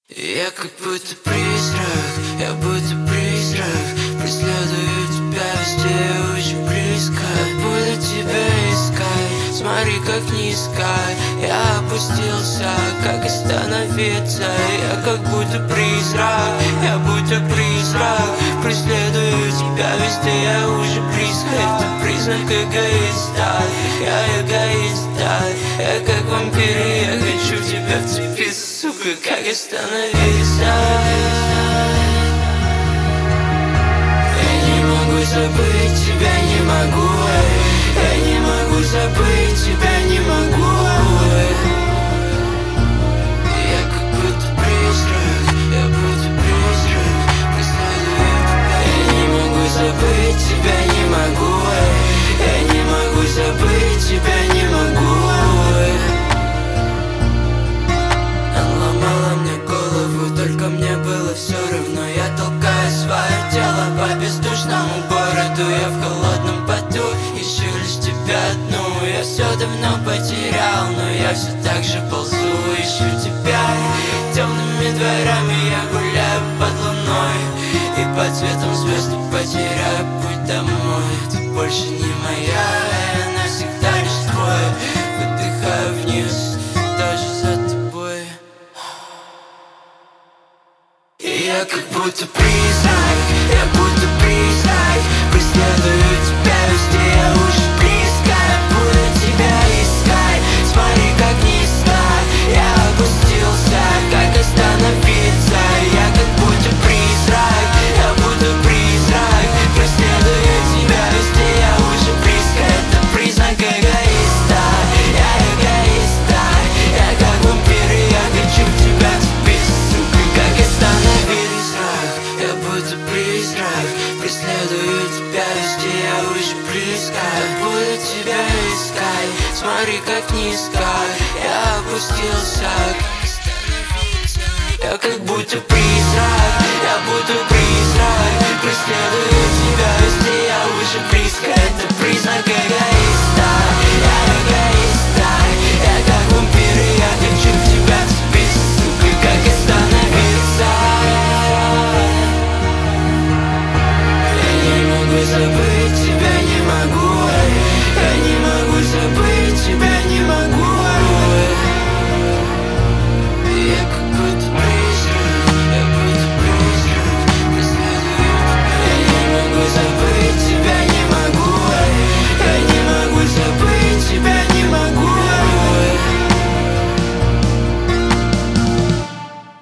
Я как будто призрак, я будто призрак. Преследую тебя везде, очень близко. Буду тебя искать, смотри как низко. Я опустился, как остановиться. Я как будто призрак, я будто призрак. Преследую тебя везде, я уже близко. Это признак эгоиста, я эгоиста. Я как вампир, я хочу в тебя вцепиться, сука, как остановиться. Я не могу забыть тебя, не могу. Я не могу забыть тебя, не могу. Я как будто призрак, я будто призрак. Преследую тебя, я не могу забыть тебя, не могу. Я не могу забыть тебя, не могу. Она ломала мне голову, только мне было все равно. Я толкаю свое тело по бездушному городу. Я в холодном поту ищу лишь тебя одну. Я все давно потерял, но я все так же ползу. Ищу тебя темными дворами, я гуляю под луной. И под цветом звезд потеряю путь домой. Ты больше не моя, я навсегда лишь твой. Выдыхаю вниз, даже за тобой. И я как будто призрак, я будто призрак. Преследую тебя везде, я уже близко. Буду тебя искать, смотри как низко. Я опустился, как остановиться. Я как будто призрак, я будто призрак. Преследую тебя везде, я уже близко. Это признак эгоиста, я эгоиста. Я как вампир, я хочу в тебя вцепиться, сука, как остановиться. Я будто призрак, преследую тебя везде, я уже близко. Буду тебя искать, смотри как низко. Я опустился, как остановиться. Я как будто призрак, я будто призрак. Преследую